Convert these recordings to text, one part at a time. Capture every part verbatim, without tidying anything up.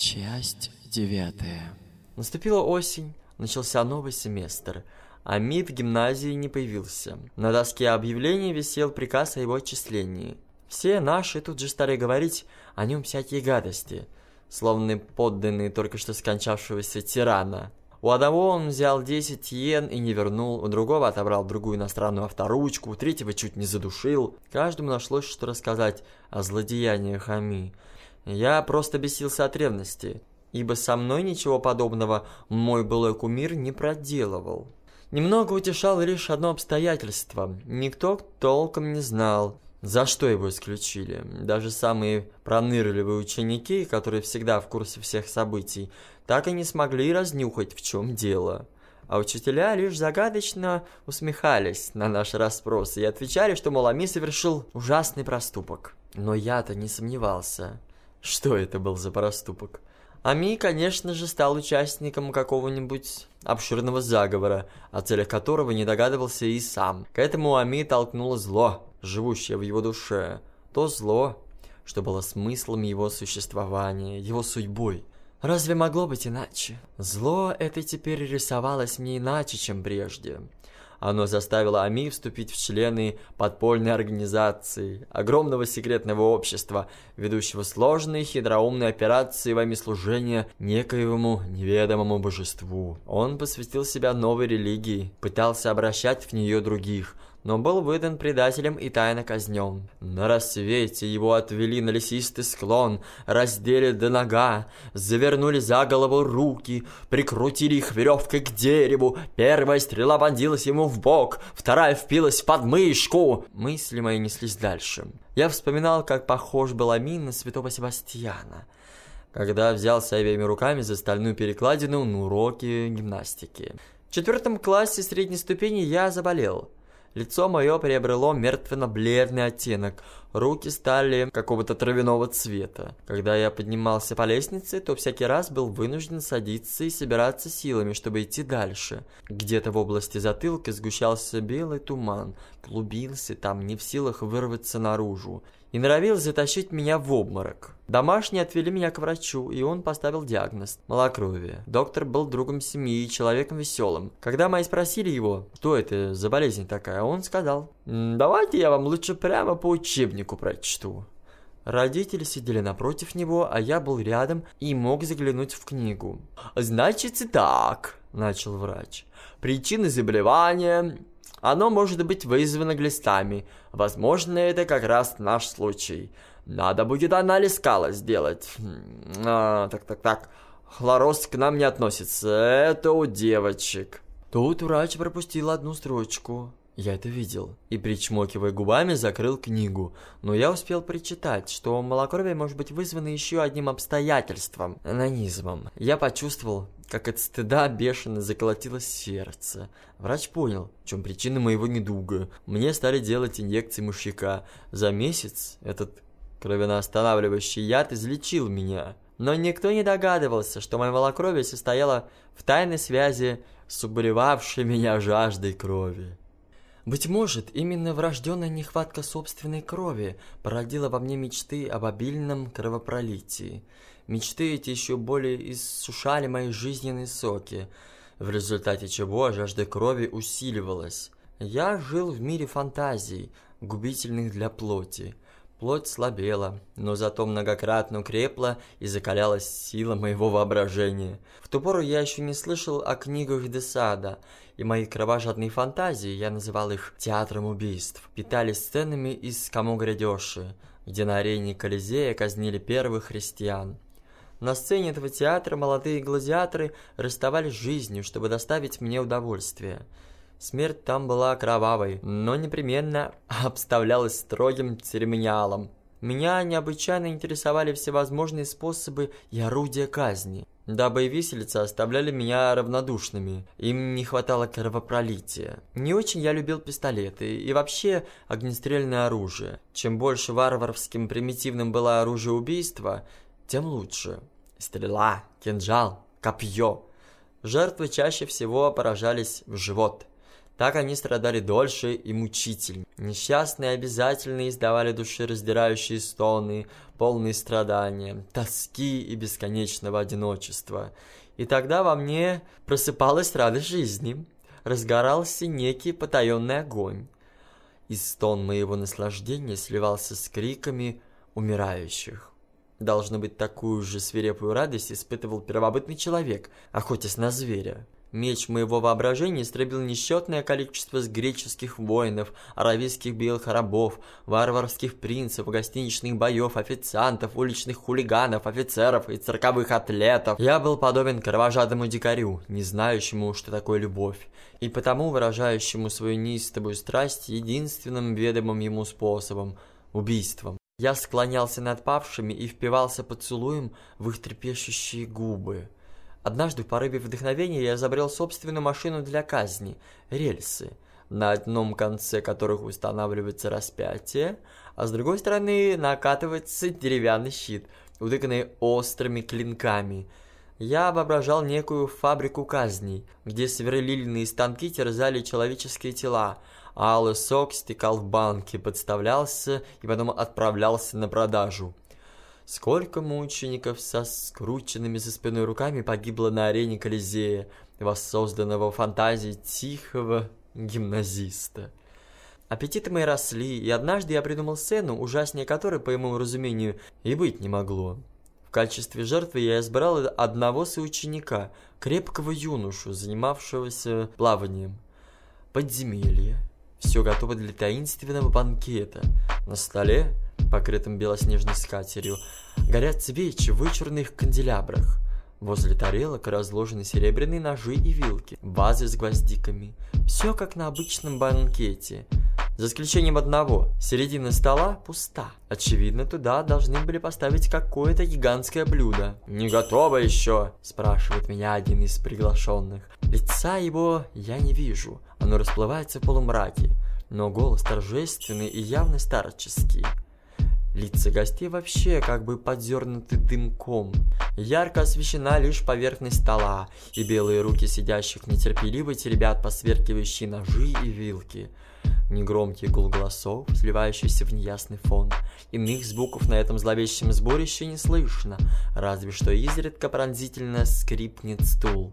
Часть девятая. Наступила осень, начался новый семестр, а МИД в гимназии не появился. На доске объявлений висел приказ о его отчислении. Все наши тут же стали говорить о нем всякие гадости, словно подданные только что скончавшегося тирана. У одного он взял десять йен и не вернул, у другого отобрал другую иностранную авторучку, у третьего чуть не задушил. Каждому нашлось что рассказать о злодеяниях Ами. Я просто бесился от ревности, ибо со мной ничего подобного мой былой кумир не проделывал. Немного утешало лишь одно обстоятельство. Никто толком не знал, за что его исключили. Даже самые пронырливые ученики, которые всегда в курсе всех событий, так и не смогли разнюхать, в чем дело. А учителя лишь загадочно усмехались на наши расспросы и отвечали, что, мол, Ами совершил ужасный проступок. Но я-то не сомневался. Что это был за проступок? Ами, конечно же, стал участником какого-нибудь обширного заговора, о целях которого не догадывался и сам. К этому Ами толкнуло зло, живущее в его душе. То зло, что было смыслом его существования, его судьбой. Разве могло быть иначе? Зло это теперь рисовалось мне иначе, чем прежде. Оно заставило Ами вступить в члены подпольной организации, огромного секретного общества, ведущего сложные хитроумные операции во имя служения некоему неведомому божеству. Он посвятил себя новой религии, пытался обращать в нее других, но был выдан предателем и тайно казнен. На рассвете его отвели на лесистый склон, раздели до нога, завернули за голову руки, прикрутили их веревкой к дереву. Первая стрела вонзилась ему в бок, вторая впилась в подмышку. Мысли мои неслись дальше. Я вспоминал, как похож был Ами на святого Себастьяна, когда взялся обеими руками за стальную перекладину на уроке гимнастики. В четвертом классе средней ступени я заболел. Лицо мое приобрело мертвенно-бледный оттенок, руки стали какого-то травяного цвета. Когда я поднимался по лестнице, то всякий раз был вынужден садиться и собираться силами, чтобы идти дальше. Где-то в области затылка сгущался белый туман, клубился там, не в силах вырваться наружу, и норовил затащить меня в обморок. Домашние отвели меня к врачу, и он поставил диагноз – малокровие. Доктор был другом семьи и человеком веселым. Когда мои спросили его, что это за болезнь такая, он сказал: «Давайте я вам лучше прямо по учебнику прочту». Родители сидели напротив него, а я был рядом и мог заглянуть в книгу. «Значит, так», – начал врач, – «причины заболевания... Оно может быть вызвано глистами. Возможно, это как раз наш случай. Надо будет анализ кала сделать. А, так, так, так. Хлороз к нам не относится. Это у девочек». Тут врач пропустил одну строчку. Я это видел. И, причмокивая губами, закрыл книгу. Но я успел прочитать, что малокровие может быть вызвано еще одним обстоятельством – анонизмом. Я почувствовал, как от стыда бешено заколотилось сердце. Врач понял, в чем причина моего недуга. Мне стали делать инъекции мышьяка. За месяц этот кровеноостанавливающий яд излечил меня. Но никто не догадывался, что мое малокровие состояло в тайной связи с уболевавшей меня жаждой крови. Быть может, именно врожденная нехватка собственной крови породила во мне мечты об обильном кровопролитии. Мечты эти еще более иссушали мои жизненные соки, в результате чего жажда крови усиливалась. Я жил в мире фантазий, губительных для плоти. Плоть слабела, но зато многократно крепла и закалялась сила моего воображения. В ту пору я еще не слышал о книгах де Сада, и мои кровожадные фантазии, я называл их театром убийств, питались сценами из Камо-Грядеши, где на арене Колизея казнили первых христиан. На сцене этого театра молодые гладиаторы расставались с жизнью, чтобы доставить мне удовольствие. Смерть там была кровавой, но непременно обставлялась строгим церемониалом. Меня необычайно интересовали всевозможные способы и орудия казни. Дабы и виселицы оставляли меня равнодушными, им не хватало кровопролития. Не очень я любил пистолеты и вообще огнестрельное оружие. Чем больше варварским примитивным было оружие убийства, тем лучше. Стрела, кинжал, копье. Жертвы чаще всего поражались в живот. Так они страдали дольше и мучительнее. Несчастные обязательно издавали душераздирающие стоны, полные страдания, тоски и бесконечного одиночества. И тогда во мне просыпалась радость жизни, разгорался некий потаенный огонь. И стон моего наслаждения сливался с криками умирающих. Должно быть, такую же свирепую радость испытывал первобытный человек, охотясь на зверя. Меч моего воображения истребил несчетное количество греческих воинов, аравийских белых рабов, варварских принцев, гостиничных боев, официантов, уличных хулиганов, офицеров и цирковых атлетов. Я был подобен кровожадному дикарю, не знающему, что такое любовь, и потому выражающему свою неистовую страсть единственным ведомым ему способом – убийством. Я склонялся над павшими и впивался поцелуем в их трепещущие губы. Однажды в порыве вдохновения я изобрел собственную машину для казни – рельсы, на одном конце которых устанавливается распятие, а с другой стороны накатывается деревянный щит, утыканный острыми клинками. Я воображал некую фабрику казней, где сверлильные станки терзали человеческие тела, а алый сок стекал в банки, подставлялся и потом отправлялся на продажу. Сколько мучеников со скрученными за спиной руками погибло на арене Колизея, воссозданного фантазией тихого гимназиста. Аппетиты мои росли, и однажды я придумал сцену, ужаснее которой, по моему разумению, и быть не могло. В качестве жертвы я избрал одного соученика, крепкого юношу, занимавшегося плаванием. Подземелье. Все готово для таинственного банкета. На столе, покрытым белоснежной скатертью, горят свечи в вычурных канделябрах. Возле тарелок разложены серебряные ножи и вилки, вазы с гвоздиками. Все как на обычном банкете. За исключением одного, середина стола пуста. Очевидно, туда должны были поставить какое-то гигантское блюдо. «Не готово еще?» – спрашивает меня один из приглашенных. Лица его я не вижу, оно расплывается в полумраке, но голос торжественный и явно старческий. Лица гостей вообще как бы подзернуты дымком. Ярко освещена лишь поверхность стола, и белые руки сидящих нетерпеливо теребят посверкивающие ножи и вилки. Негромкий гул голосов, сливающийся в неясный фон. Иных звуков на этом зловещем сборище не слышно, разве что изредка пронзительно скрипнет стул.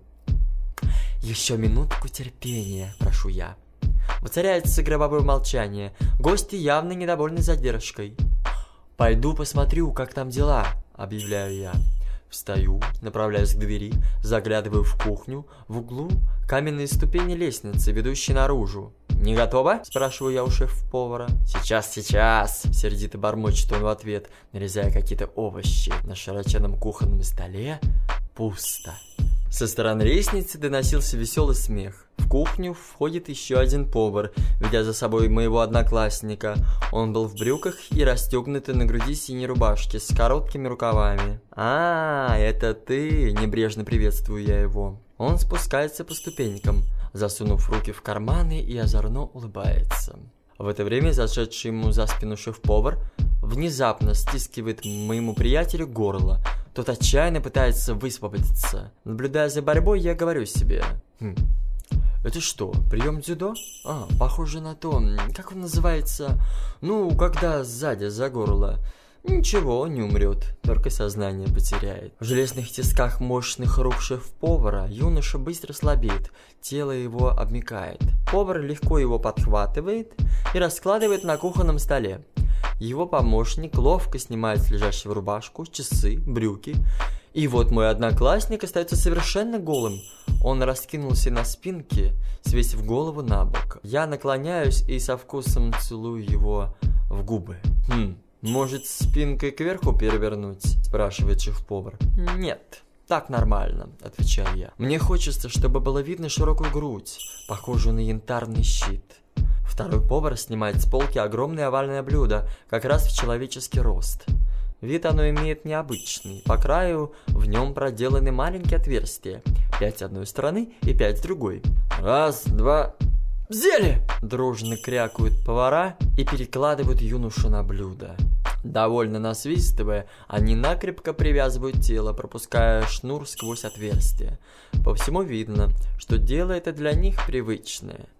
«Еще минутку терпения, прошу я». Воцаряется гробовое молчание. Гости явно недовольны задержкой. «Пойду посмотрю, как там дела», — объявляю я. Встаю, направляюсь к двери, заглядываю в кухню. В углу каменные ступени лестницы, ведущие наружу. «Не готово?» – спрашиваю я у шеф-повара. «Сейчас, сейчас!» – сердито бормочет он в ответ, нарезая какие-то овощи. На широченном кухонном столе пусто. Со стороны лестницы доносился веселый смех. В кухню входит еще один повар, ведя за собой моего одноклассника. Он был в брюках и расстегнутой на груди синей рубашке с короткими рукавами. «А, это ты!» – небрежно приветствую я его. Он спускается по ступенькам, засунув руки в карманы, и озорно улыбается. В это время зашедший ему за спину шеф-повар внезапно стискивает моему приятелю горло. Тот отчаянно пытается высвободиться. Наблюдая за борьбой, я говорю себе: хм, это что, прием дзюдо? А, похоже на то, как он называется? Ну, когда сзади за горло. Ничего, не умрет, только сознание потеряет. В железных тисках мощных рук шеф-повара юноша быстро слабеет, тело его обмякает. Повар легко его подхватывает и раскладывает на кухонном столе. Его помощник ловко снимает с лежащего рубашку, часы, брюки. И вот мой одноклассник остается совершенно голым. Он раскинулся на спинке, свесив голову на бок. Я наклоняюсь и со вкусом целую его в губы. Хм. «Может, спинкой кверху перевернуть?» – спрашивает шеф-повар. «Нет, так нормально», – отвечаю я. «Мне хочется, чтобы было видно широкую грудь, похожую на янтарный щит». Второй повар снимает с полки огромное овальное блюдо, как раз в человеческий рост. Вид оно имеет необычный. По краю в нем проделаны маленькие отверстия. Пять с одной стороны и пять с другой. «Раз, два...» «Взяли!» – дружно крякают повара и перекладывают юношу на блюдо. Довольно насвистывая, они накрепко привязывают тело, пропуская шнур сквозь отверстие. По всему видно, что дело это для них привычное.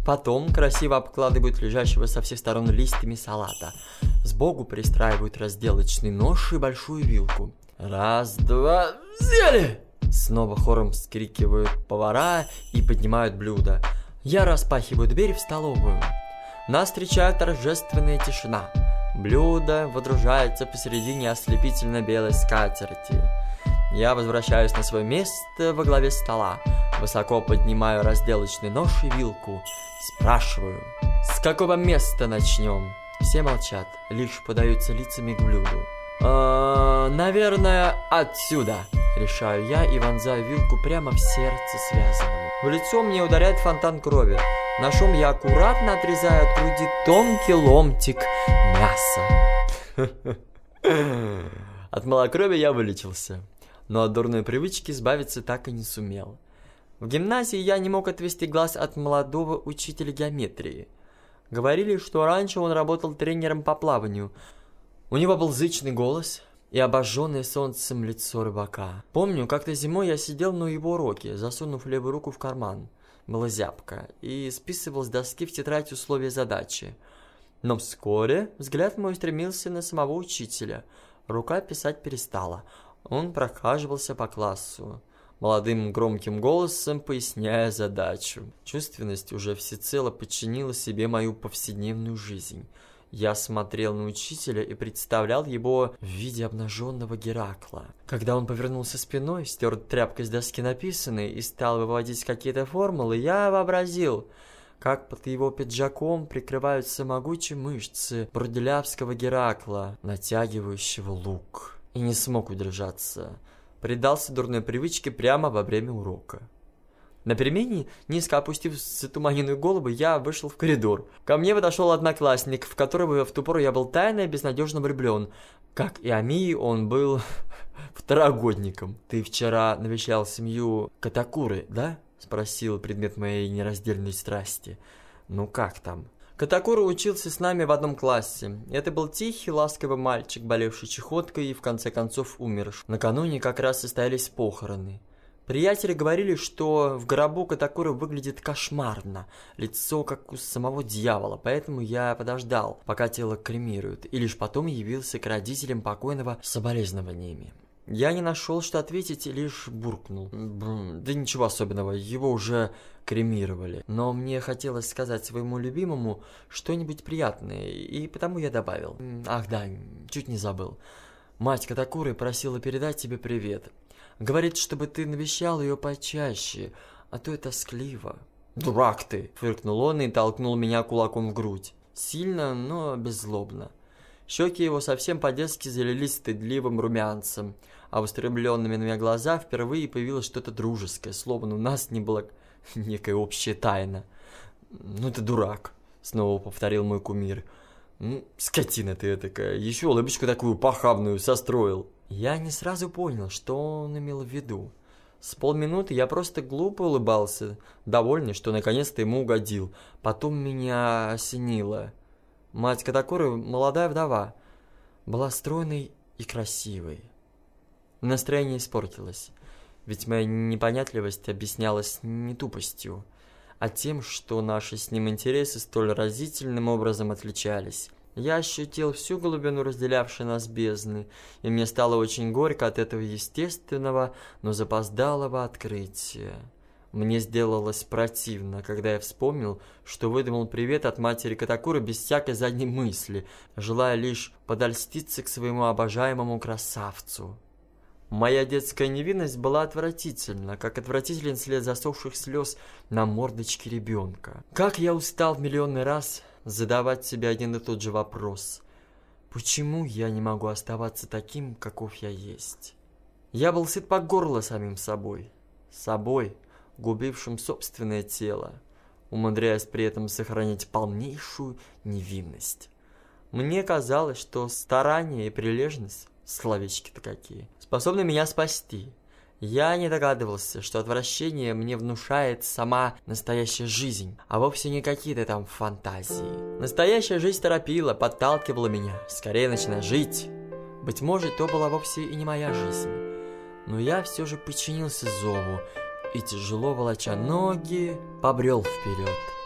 Потом красиво обкладывают лежащего со всех сторон листьями салата. Сбоку пристраивают разделочный нож и большую вилку. Раз, два, взяли! Снова хором вскрикивают повара и поднимают блюдо. Я распахиваю дверь в столовую. Нас встречает торжественная тишина. Блюдо водружается посередине ослепительно белой скатерти. Я возвращаюсь на свое место во главе стола. Высоко поднимаю разделочный нож и вилку. Спрашиваю, с какого места начнем? Все молчат, лишь подаются лицами к блюду. «Э, наверное, отсюда», решаю я и вонзаю вилку прямо в сердце связанному. В лицо мне ударяет фонтан крови. Ножом я аккуратно отрезаю от груди тонкий ломтик мяса. От малокровия я вылечился, но от дурной привычки избавиться так и не сумел. В гимназии я не мог отвести глаз от молодого учителя геометрии. Говорили, что раньше он работал тренером по плаванию. У него был зычный голос и обожженное солнцем лицо рыбака. Помню, как-то зимой я сидел на его уроке, засунув левую руку в карман. Было зябко, и списывал с доски в тетрадь условия задачи. Но вскоре взгляд мой устремился на самого учителя. Рука писать перестала. Он прохаживался по классу, молодым громким голосом поясняя задачу. Чувственность уже всецело подчинила себе мою повседневную жизнь. Я смотрел на учителя и представлял его в виде обнаженного Геракла. Когда он повернулся спиной, стер тряпкой с доски написанное и стал выводить какие-то формулы, я вообразил, как под его пиджаком прикрываются могучие мышцы бродилявского Геракла, натягивающего лук. И не смог удержаться. Предался дурной привычке прямо во время урока. На перемене, низко опустив затуманенную голову, я вышел в коридор. Ко мне подошел одноклассник, в которого в ту пору я был тайно и безнадежно влюблен. Как и Амии, он был второгодником. «Ты вчера навещал семью Катакуры, да?» — спросил предмет моей нераздельной страсти. «Ну как там?» Катакура учился с нами в одном классе. Это был тихий, ласковый мальчик, болевший чехоткой и в конце концов умер. Накануне как раз состоялись похороны. Приятели говорили, что в гробу Катакуры выглядит кошмарно, лицо как у самого дьявола, поэтому я подождал, пока тело кремируют, и лишь потом явился к родителям покойного с соболезнованиями. Я не нашел, что ответить, и лишь буркнул. Да ничего особенного, его уже кремировали. Но мне хотелось сказать своему любимому что-нибудь приятное, и потому я добавил. Ах да, чуть не забыл. Мать Катакуры просила передать тебе привет. Говорит, чтобы ты навещал ее почаще, а то и тоскливо. «Дурак ты!» — фыркнул он и толкнул меня кулаком в грудь. Сильно, но беззлобно. Щеки его совсем по-детски залились стыдливым румянцем, а в устремленными на меня глаза впервые появилось что-то дружеское, словно у нас не было некая общая тайна. «Ну ты дурак!» — снова повторил мой кумир. «Ну, скотина ты этакая, еще улыбочку такую похабную состроил». Я не сразу понял, что он имел в виду. С полминуты я просто глупо улыбался, довольный, что наконец-то ему угодил. Потом меня осенило. Мать Катакуры, молодая вдова, была стройной и красивой. Настроение испортилось, ведь моя непонятливость объяснялась не тупостью, а тем, что наши с ним интересы столь разительным образом отличались. Я ощутил всю глубину разделявшей нас бездны, и мне стало очень горько от этого естественного, но запоздалого открытия. Мне сделалось противно, когда я вспомнил, что выдумал привет от матери Катакуры без всякой задней мысли, желая лишь подольститься к своему обожаемому красавцу. Моя детская невинность была отвратительна, как отвратителен след засохших слез на мордочке ребенка. Как я устал в миллионный раз задавать себе один и тот же вопрос. Почему я не могу оставаться таким, каков я есть? Я был сыт по горло самим собой. Собой, губившим собственное тело, умудряясь при этом сохранять полнейшую невинность. Мне казалось, что старание и прилежность, словечки-то какие, способны меня спасти. Я не догадывался, что отвращение мне внушает сама настоящая жизнь, а вовсе не какие-то там фантазии. Настоящая жизнь торопила, подталкивала меня. Скорее начинай жить. Быть может, то была вовсе и не моя жизнь. Но я все же подчинился зову и, тяжело волоча ноги, побрел вперед.